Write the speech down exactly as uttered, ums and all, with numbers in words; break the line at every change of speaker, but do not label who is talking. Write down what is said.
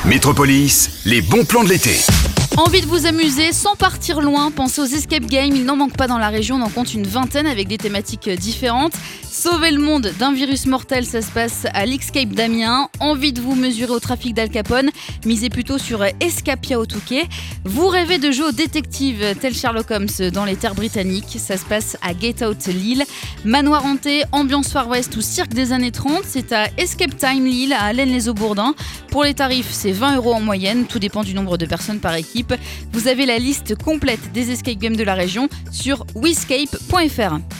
Métropolis, les bons plans de l'été.
Envie de vous amuser sans partir loin? Pensez aux escape games, il n'en manque pas dans la région, on en compte une vingtaine avec des thématiques différentes. Sauver le monde d'un virus mortel, ça se passe à l'Escape d'Amiens. Envie de vous mesurer au trafic d'Al Capone? Misez plutôt sur Escapia au Touquet. Vous rêvez de jeux aux détectives tel Sherlock Holmes dans les terres britanniques? Ça se passe à Get Out Lille. Manoir hanté, ambiance Far West ou cirque des années trente, c'est à Escape Time Lille à Allaine-les-Eaux-Bourdins. Pour les tarifs, c'est vingt euros en moyenne, tout dépend du nombre de personnes par équipe. Vous avez la liste complète des escape games de la région sur wiscape point f r.